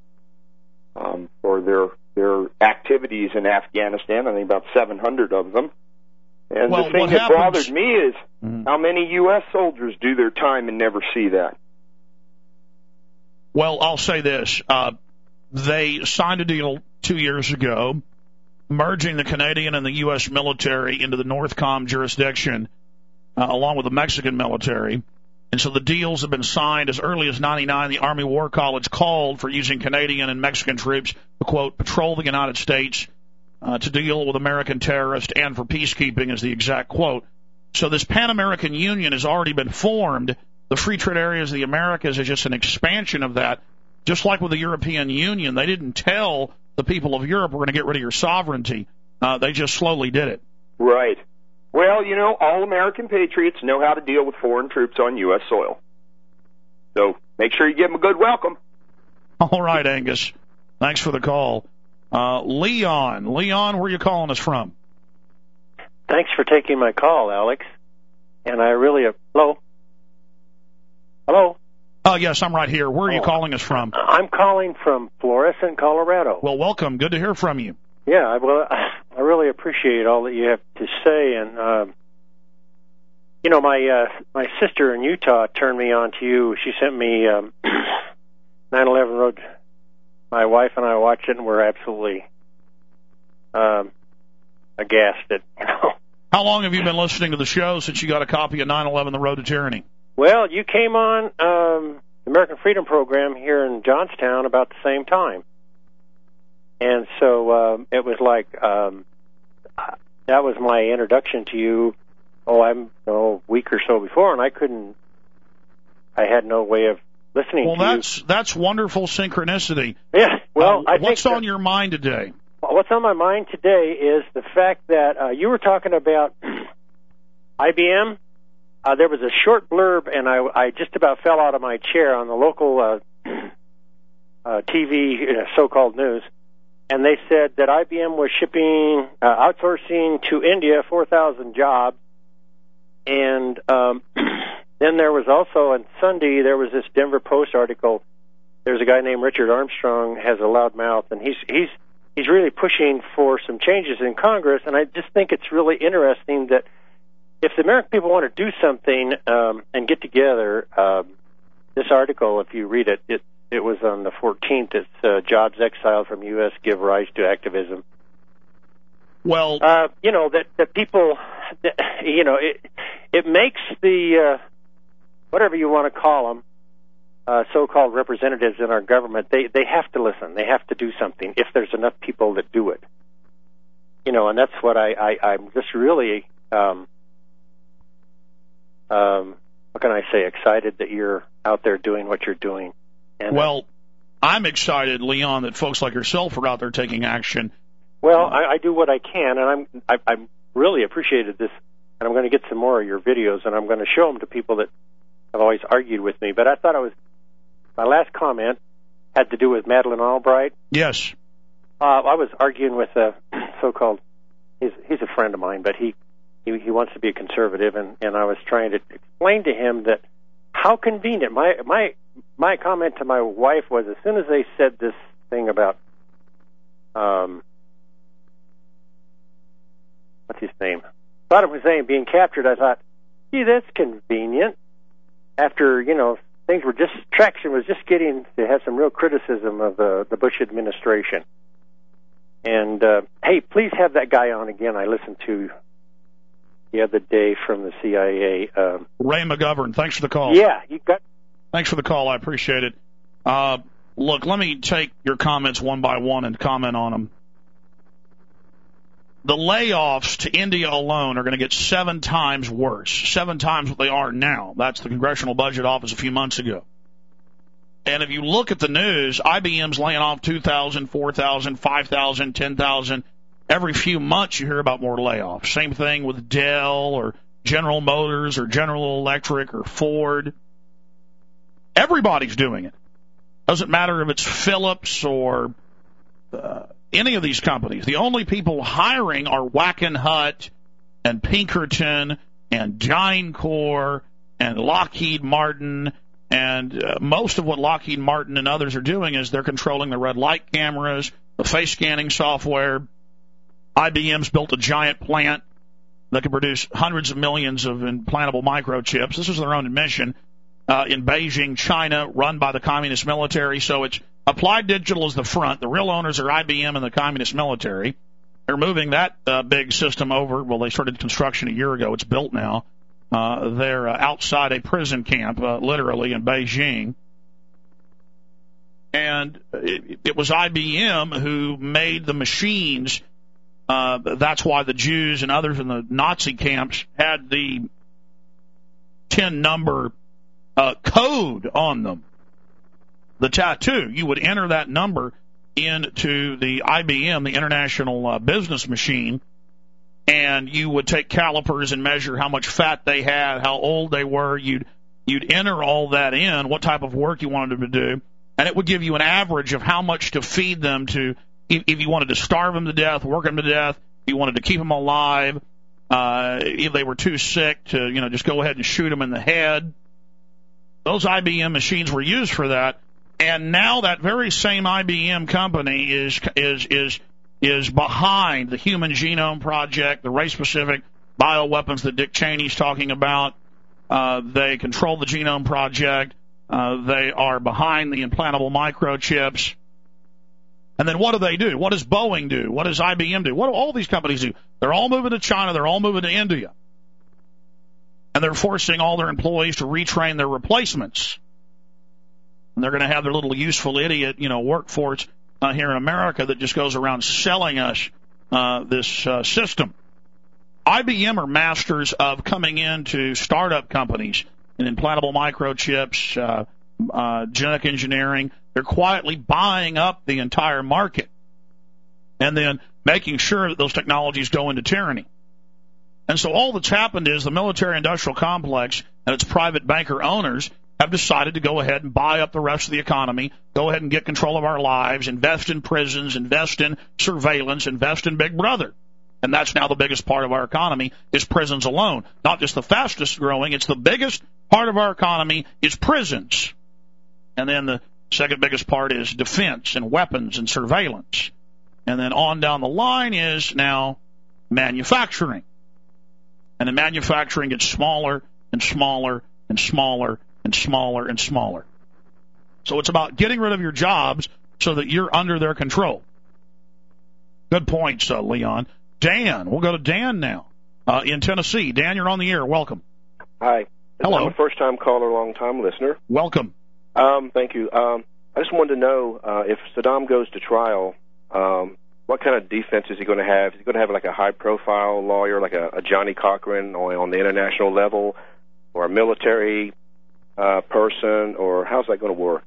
for their activities in Afghanistan. I think about 700 of them. And the thing that bothered me is how many U.S. soldiers do their time and never see that. Well, I'll say this. They signed a deal 2 years ago merging the Canadian and the U.S. military into the NORTHCOM jurisdiction along with the Mexican military. And so the deals have been signed as early as 1999. The Army War College called for using Canadian and Mexican troops to, quote, patrol the United States to deal with American terrorists and for peacekeeping is the exact quote. So this Pan-American Union has already been formed. The Free Trade Areas of the Americas is just an expansion of that. Just like with the European Union, they didn't tell the people of Europe, we're going to get rid of your sovereignty. They just slowly did it. Right. Well, all American patriots know how to deal with foreign troops on U.S. soil. So make sure you give them a good welcome. All right, Angus. Thanks for the call. Leon, where are you calling us from? Thanks for taking my call, Alex. And I really... Hello? Hello? Oh, yes, I'm right here. Where are you calling us from? I'm calling from Florissant, Colorado. Well, welcome. Good to hear from you. Yeah, well, I really appreciate all that you have to say. And, my sister in Utah turned me on to you. She sent me 9/11 Road. My wife and I watched it, and we're absolutely aghast at, How long have you been listening to the show since you got a copy of 9/11 The Road to Tyranny? Well, you came on the American Freedom Program here in Johnstown about the same time. And so it was like that was my introduction to you, a week or so before, and I had no way of listening to you. Well, that's wonderful synchronicity. Yeah, well, what's on your mind today? What's on my mind today is the fact that you were talking about IBM there was a short blurb, and I just about fell out of my chair on the local TV, so-called news, and they said that IBM was shipping, outsourcing to India 4,000 jobs, and then there was also on Sunday there was this Denver Post article. There's a guy named Richard Armstrong, has a loud mouth, and he's really pushing for some changes in Congress, and I just think it's really interesting that if the American people want to do something and get together, this article, if you read it, it was on the 14th. It's jobs exiled from U.S. give rise to activism. Well, that people, it makes the whatever you want to call them, so-called representatives in our government, they have to listen. They have to do something if there's enough people that do it. And that's what I'm just really, what can I say, excited that you're out there doing what you're doing. And, well, I'm excited, Leon, that folks like yourself are out there taking action. Well, I do what I can, and I'm really appreciated this, and I'm going to get some more of your videos, and I'm going to show them to people that have always argued with me. But I thought my last comment had to do with Madeleine Albright. Yes. I was arguing with a so-called, he's a friend of mine, but he wants to be a conservative, and I was trying to explain to him that how convenient. My comment to my wife was, as soon as they said this thing about what's his name? Saddam Hussein being captured, I thought, gee, that's convenient. After, traction was just getting to have some real criticism of the Bush administration. And, hey, please have that guy on again. I listened to the other day from the CIA. Ray McGovern, thanks for the call. Yeah, you got. Thanks for the call. I appreciate it. Look, let me take your comments one by one and comment on them. The layoffs to India alone are going to get 7 times worse, 7 times what they are now. That's the Congressional Budget Office a few months ago. And if you look at the news, IBM's laying off 2,000, 4,000, 5,000, 10,000. Every few months you hear about more layoffs. Same thing with Dell or General Motors or General Electric or Ford. Everybody's doing it. Doesn't matter if it's Philips or any of these companies. The only people hiring are Wackenhut and Pinkerton and DynCorp and Lockheed Martin. And most of what Lockheed Martin and others are doing is they're controlling the red light cameras, the face scanning software. IBM's built a giant plant that can produce hundreds of millions of implantable microchips. This is their own admission. In Beijing, China, run by the communist military. So it's Applied Digital is the front. The real owners are IBM and the communist military. They're moving that big system over. Well, they started construction a year ago. It's built now. They're outside a prison camp, literally, in Beijing. And it was IBM who made the machines. That's why the Jews and others in the Nazi camps had the 10-number code on them. The tattoo, you would enter that number into the IBM, the International Business Machine, and you would take calipers and measure how much fat they had, how old they were. You'd enter all that in, what type of work you wanted them to do, and it would give you an average of how much to feed them to, if you wanted to starve them to death, work them to death, if you wanted to keep them alive, if they were too sick to, just go ahead and shoot them in the head. Those IBM machines were used for that. And now that very same IBM company is behind the Human Genome Project, the race-specific bioweapons that Dick Cheney's talking about. They control the Genome Project. They are behind the implantable microchips. And then what do they do? What does Boeing do? What does IBM do? What do all these companies do? They're all moving to China. They're all moving to India. And they're forcing all their employees to retrain their replacements. And they're going to have their little useful idiot, workforce here in America that just goes around selling us this system. IBM are masters of coming into startup companies in implantable microchips, genetic engineering. They're quietly buying up the entire market and then making sure that those technologies go into tyranny. And so all that's happened is the military-industrial complex and its private banker owners have decided to go ahead and buy up the rest of the economy, go ahead and get control of our lives, invest in prisons, invest in surveillance, invest in Big Brother. And that's now the biggest part of our economy is prisons alone. Not just the fastest growing, it's the biggest part of our economy is prisons. And then the second biggest part is defense and weapons and surveillance. And then on down the line is now manufacturing. And then manufacturing gets smaller and smaller and smaller and smaller and smaller. So it's about getting rid of your jobs so that you're under their control. Good points, Leon. Dan, we'll go to Dan now in Tennessee. Dan, you're on the air. Welcome. Hi. Hello. I'm a first-time caller, long-time listener. Welcome. Thank you. I just wanted to know if Saddam goes to trial, what kind of defense is he going to have? Is he going to have like a high-profile lawyer, like a Johnny Cochran on the international level, or a military person, or how's that going to work?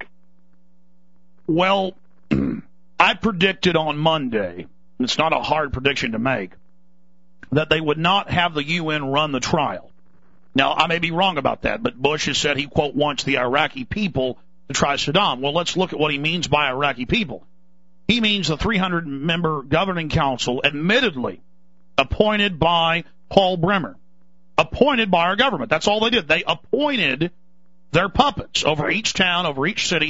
Well, I predicted on Monday, and it's not a hard prediction to make, that they would not have the UN run the trial. Now, I may be wrong about that, but Bush has said he, quote, wants the Iraqi people to try Saddam. Well, let's look at what he means by Iraqi people. He means the 300-member governing council, admittedly appointed by Paul Bremer, appointed by our government. That's all they did. They appointed their puppets over each town, over each city,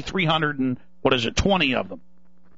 20 of them.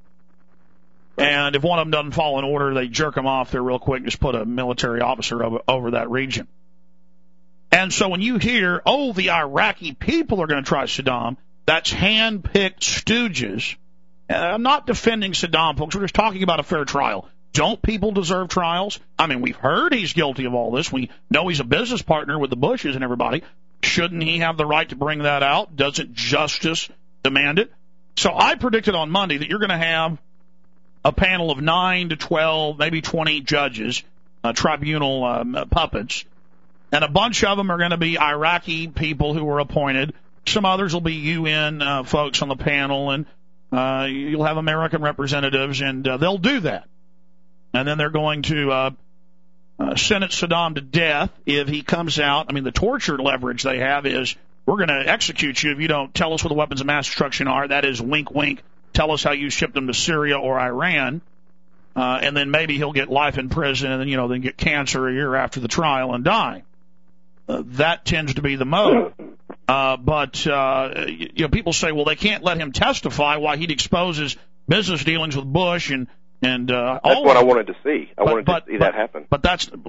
And if one of them doesn't follow an order, they jerk them off there real quick, just put a military officer over that region. And so when you hear, oh, the Iraqi people are going to try Saddam, that's hand-picked stooges. I'm not defending Saddam, folks. We're just talking about a fair trial. Don't people deserve trials? I mean, we've heard he's guilty of all this. We know he's a business partner with the Bushes and everybody. Shouldn't he have the right to bring that out? Doesn't justice demand it? So I predicted on Monday that you're going to have a panel of 9 to 12, maybe 20 judges, tribunal puppets, and a bunch of them are going to be Iraqi people who were appointed. Some others will be UN folks on the panel, and you'll have American representatives, and they'll do that. And then they're going to sentence Saddam to death if he comes out. I mean, the torture leverage they have is, we're going to execute you if you don't tell us what the weapons of mass destruction are. That is, wink, wink, tell us how you shipped them to Syria or Iran. And then maybe he'll get life in prison and then, then get cancer a year after the trial and die. That tends to be the mode. But people say, well, they can't let him testify while he exposes business dealings with Bush and that's what I wanted to see. I wanted to see that happen. But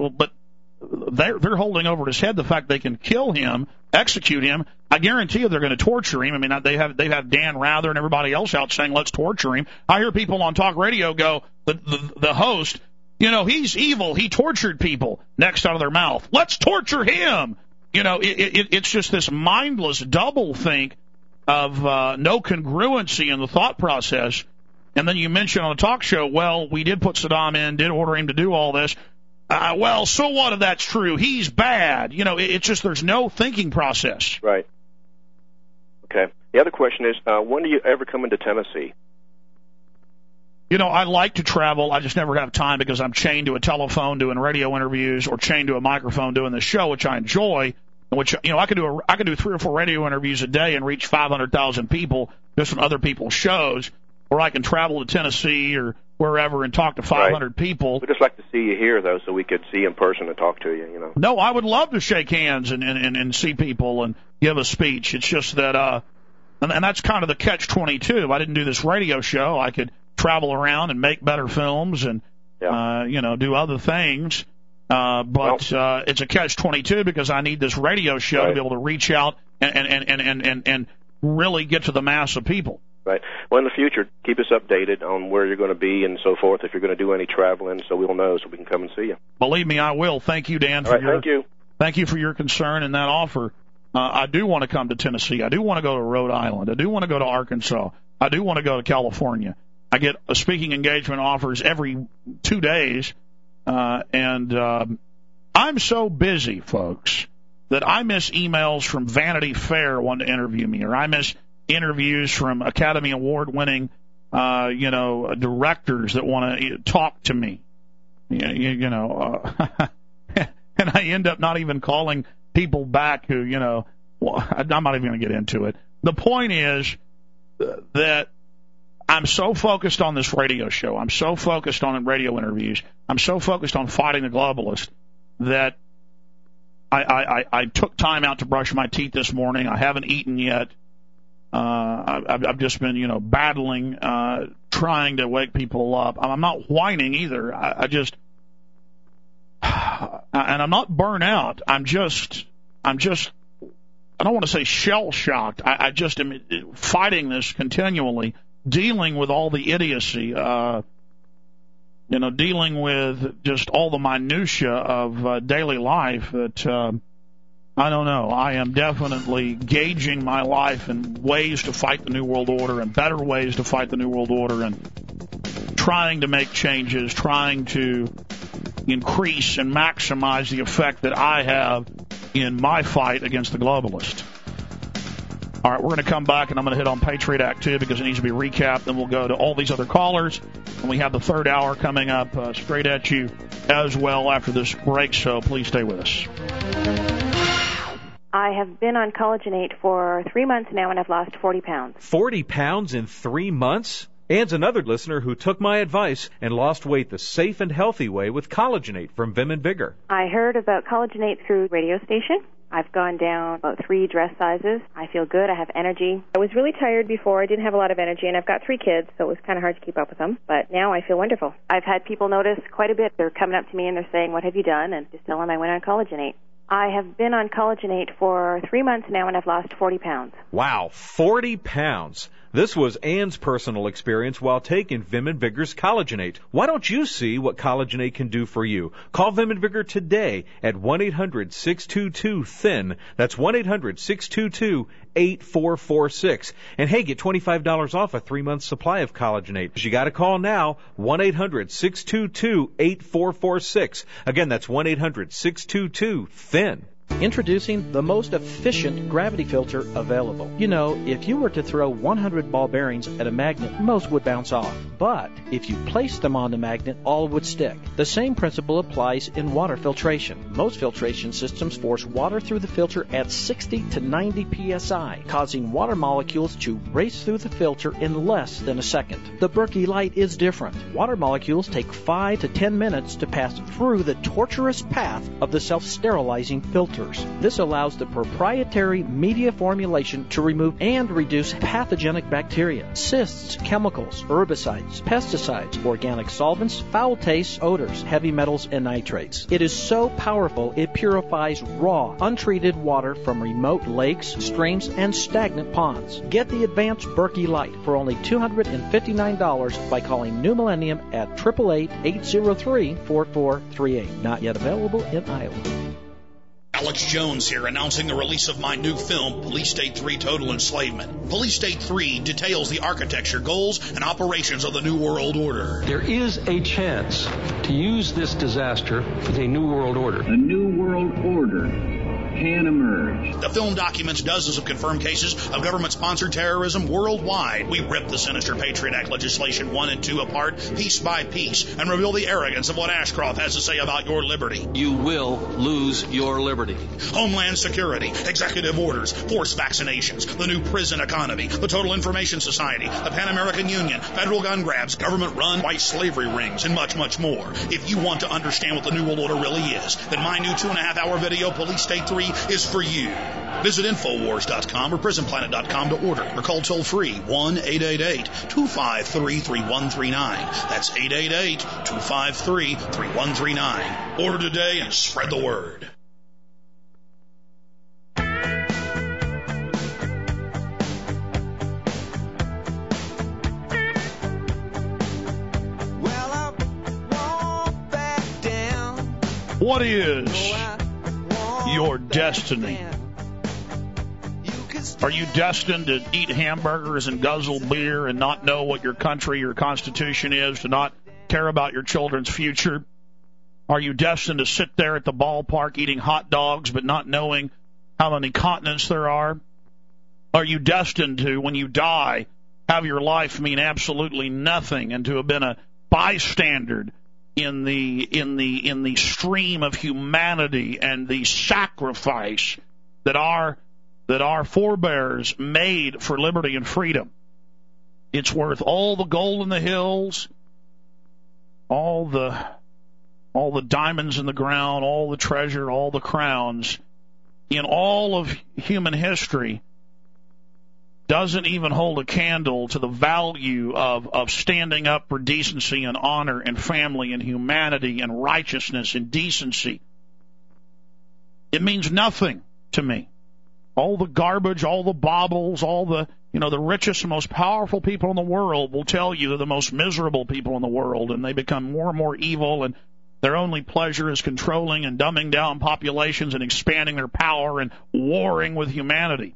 they're holding over his head the fact they can kill him, execute him. I guarantee you they're going to torture him. I mean, they have Dan Rather and everybody else out saying, let's torture him. I hear people on talk radio go, the host, he's evil. He tortured people. Next out of their mouth, let's torture him. It's just this mindless double think of no congruency in the thought process. And then you mention on a talk show, well, we did put Saddam in, did order him to do all this. Well, so what if that's true? He's bad. It's just there's no thinking process. Right. Okay. The other question is, when do you ever come into Tennessee? I like to travel. I just never have time because I'm chained to a telephone doing radio interviews or chained to a microphone doing the show, which I enjoy. Which I could do 3 or 4 radio interviews a day and reach 500,000 people just from other people's shows. Or I can travel to Tennessee or wherever and talk to 500 people. We'd just like to see you here, though, so we could see in person and talk to you, No, I would love to shake hands and see people and give a speech. It's just that, and that's kind of the catch-22. I didn't do this radio show. I could travel around and make better films and, do other things. But it's a catch-22 because I need this radio show to be able to reach out and really get to the mass of people. Right. Well, in the future, keep us updated on where you're going to be and so forth, if you're going to do any traveling, so we'll know, so we can come and see you. Believe me, I will. Thank you, Dan. Thank you for your concern and that offer. I do want to come to Tennessee. I do want to go to Rhode Island. I do want to go to Arkansas. I do want to go to California. I get speaking engagement offers every 2 days, and I'm so busy, folks, that I miss emails from Vanity Fair wanting to interview me, or I miss interviews from Academy Award-winning, directors that want to talk to me. And And I end up not even calling people back who, well, I'm not even going to get into it. The point is that I'm so focused on this radio show. I'm so focused on radio interviews. I'm so focused on fighting the globalist that I took time out to brush my teeth this morning. I haven't eaten yet. I've just been, battling, trying to wake people up. I'm not whining either. I just, and I'm not burnt out. I'm just, I don't want to say shell shocked. I just am fighting this continually, dealing with all the idiocy, dealing with just all the minutia of daily life that, I don't know. I am definitely gauging my life in ways to fight the New World Order and better ways to fight the New World Order and trying to make changes, trying to increase and maximize the effect that I have in my fight against the globalist. All right, we're going to come back, and I'm going to hit on Patriot Act 2 because it needs to be recapped. Then we'll go to all these other callers, and we have the third hour coming up straight at you as well after this break, so please stay with us. I have been on Collagenate for 3 months now, and I've lost 40 pounds. 40 pounds in 3 months? Ann's another listener who took my advice and lost weight the safe and healthy way with Collagenate from Vim and Vigor. I heard about Collagenate through radio station. I've gone down about 3 dress sizes. I feel good. I have energy. I was really tired before. I didn't have a lot of energy, and I've got 3 kids, so it was kind of hard to keep up with them. But now I feel wonderful. I've had people notice quite a bit. They're coming up to me, and they're saying, "What have you done?" And just tell them I went on Collagenate. I have been on Collagenate for 3 months now, and I've lost 40 pounds. Wow, 40 pounds. This was Ann's personal experience while taking Vim and Vigor's Collagenate. Why don't you see what Collagenate can do for you? Call Vim and Vigor today at 1-800-622-THIN. That's 1-800-622-8446. And hey, get $25 off a 3-month supply of Collagenate. You got to call now, 1-800-622-8446. Again, that's 1-800-622-THIN. Introducing the most efficient gravity filter available. You know, if you were to throw 100 ball bearings at a magnet, most would bounce off. But if you place them on the magnet, all would stick. The same principle applies in water filtration. Most filtration systems force water through the filter at 60 to 90 psi, causing water molecules to race through the filter in less than a second. The Berkey Light is different. Water molecules take 5 to 10 minutes to pass through the torturous path of the self-sterilizing filter. This allows the proprietary media formulation to remove and reduce pathogenic bacteria, cysts, chemicals, herbicides, pesticides, organic solvents, foul tastes, odors, heavy metals, and nitrates. It is so powerful it purifies raw, untreated water from remote lakes, streams, and stagnant ponds. Get the advanced Berkey Light for only $259 by calling New Millennium at 888-803-4438. Not yet available in Iowa. Alex Jones here, announcing the release of my new film, Police State 3 Total Enslavement. Police State 3 details the architecture, goals, and operations of the New World Order. There is a chance to use this disaster with a New World Order. A New World Order can emerge. The film documents dozens of confirmed cases of government-sponsored terrorism worldwide. We rip the sinister Patriot Act legislation 1 and 2 apart, piece by piece, and reveal the arrogance of what Ashcroft has to say about your liberty. You will lose your liberty. Homeland Security, executive orders, forced vaccinations, the new prison economy, the Total Information Society, the Pan American Union, federal gun grabs, government-run white slavery rings, and much, much more. If you want to understand what the New World Order really is, then my new 2.5-hour video, Police State 3, is for you. Visit Infowars.com or PrisonPlanet.com to order or call toll-free 1-888-253-3139. That's 888-253-3139. Order today and spread the word. What is your destiny? Are you destined to eat hamburgers and guzzle beer and not know what your country, your constitution is, to not care about your children's future? Are you destined to sit there at the ballpark eating hot dogs but not knowing how many continents there are? Are you destined to, when you die, have your life mean absolutely nothing and to have been a bystander in the stream of humanity and the sacrifice that our forebears made for liberty and freedom. It's worth all the gold in the hills, all the diamonds in the ground, all the treasure, all the crowns in all of human history. Doesn't even hold a candle to the value of standing up for decency and honor and family and humanity and righteousness and decency. It means nothing to me. All the garbage, all the baubles, all the richest and most powerful people in the world will tell you they're the most miserable people in the world, and they become more and more evil, and their only pleasure is controlling and dumbing down populations and expanding their power and warring with humanity.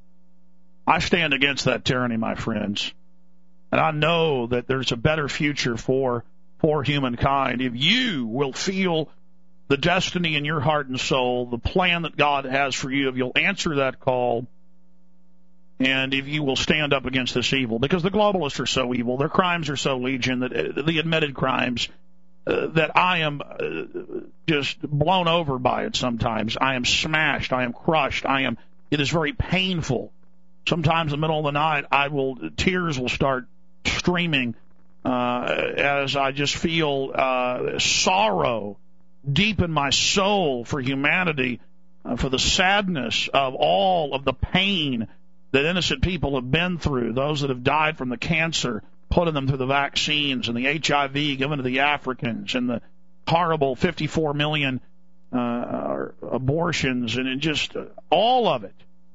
I stand against that tyranny, my friends, and I know that there's a better future for humankind if you will feel the destiny in your heart and soul, the plan that God has for you, if you'll answer that call, and if you will stand up against this evil, because the globalists are so evil, their crimes are so legion, that the admitted crimes, that I am just blown over by it sometimes. I am smashed. I am crushed. It is very painful. Sometimes in the middle of the night, tears will start streaming as I just feel sorrow deep in my soul for humanity, for the sadness of all of the pain that innocent people have been through, those that have died from the cancer, putting them through the vaccines, and the HIV given to the Africans, and the horrible 54 million abortions, and just all of it,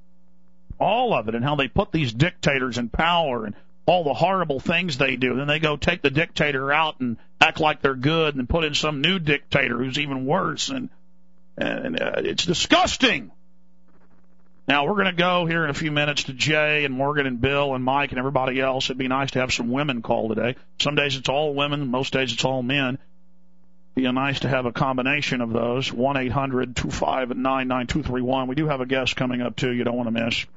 and how they put these dictators in power, and all the horrible things they do. And then they go take the dictator out and act like they're good and put in some new dictator who's even worse, and it's disgusting. Now, we're going to go here in a few minutes to Jay and Morgan and Bill and Mike and everybody else. It'd be nice to have some women call today. Some days it's all women, most days it's all men. It'd be nice to have a combination of those. 1-800-259-9231. We do have a guest coming up, too, you don't want to miss.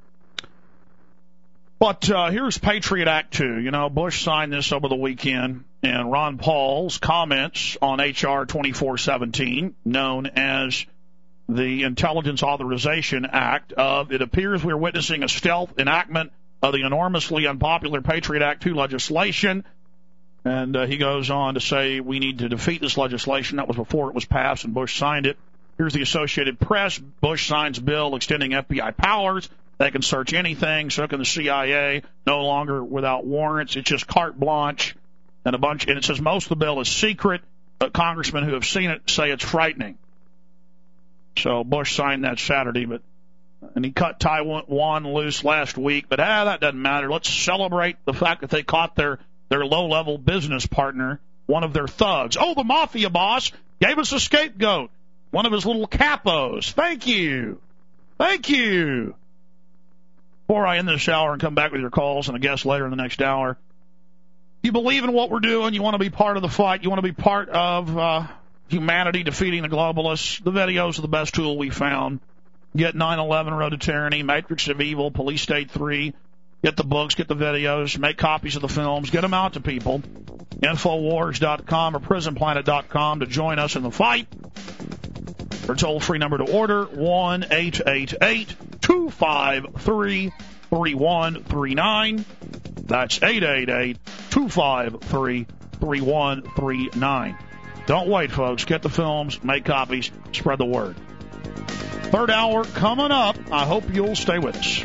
But here's Patriot Act 2. You know, Bush signed this over the weekend, and Ron Paul's comments on H.R. 2417, known as the Intelligence Authorization Act, it appears we're witnessing a stealth enactment of the enormously unpopular Patriot Act 2 legislation. And he goes on to say we need to defeat this legislation. That was before it was passed and Bush signed it. Here's the Associated Press. Bush signs bill extending FBI powers. They can search anything, so can the CIA, no longer without warrants. It's just carte blanche and and it says most of the bill is secret, but congressmen who have seen it say it's frightening. So Bush signed that Saturday, and he cut Taiwan loose last week, but that doesn't matter. Let's celebrate the fact that they caught their low-level business partner, one of their thugs. Oh, the mafia boss gave us a scapegoat, one of his little capos. Thank you. Before I end this hour and come back with your calls and a guest later in the next hour, you believe in what we're doing, you want to be part of the fight, you want to be part of humanity defeating the globalists. The videos are the best tool we found. Get 9/11, Road to Tyranny, Matrix of Evil, Police State 3. Get the books, get the videos, make copies of the films, get them out to people. Infowars.com or PrisonPlanet.com to join us in the fight. Our toll-free number to order, 1-888-253-3139. That's 888-253-3139. Don't wait, folks. Get the films, make copies, spread the word. Third hour coming up. I hope you'll stay with us.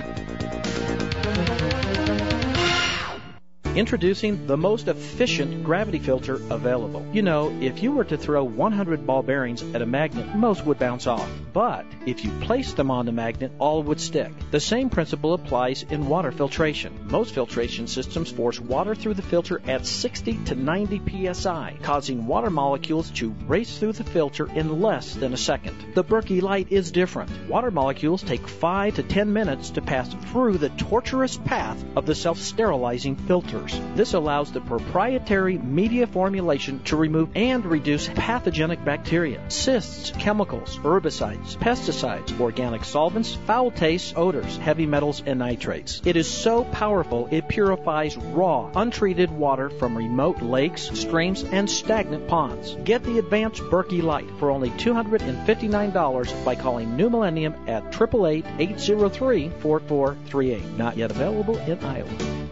Introducing the most efficient gravity filter available. You know, if you were to throw 100 ball bearings at a magnet, most would bounce off. But if you placed them on the magnet, all would stick. The same principle applies in water filtration. Most filtration systems force water through the filter at 60 to 90 psi, causing water molecules to race through the filter in less than a second. The Berkey Light is different. Water molecules take 5 to 10 minutes to pass through the tortuous path of the self-sterilizing filter. This allows the proprietary media formulation to remove and reduce pathogenic bacteria, cysts, chemicals, herbicides, pesticides, organic solvents, foul tastes, odors, heavy metals, and nitrates. It is so powerful it purifies raw, untreated water from remote lakes, streams, and stagnant ponds. Get the advanced Berkey Light for only $259 by calling New Millennium at 888-803-4438. Not yet available in Iowa.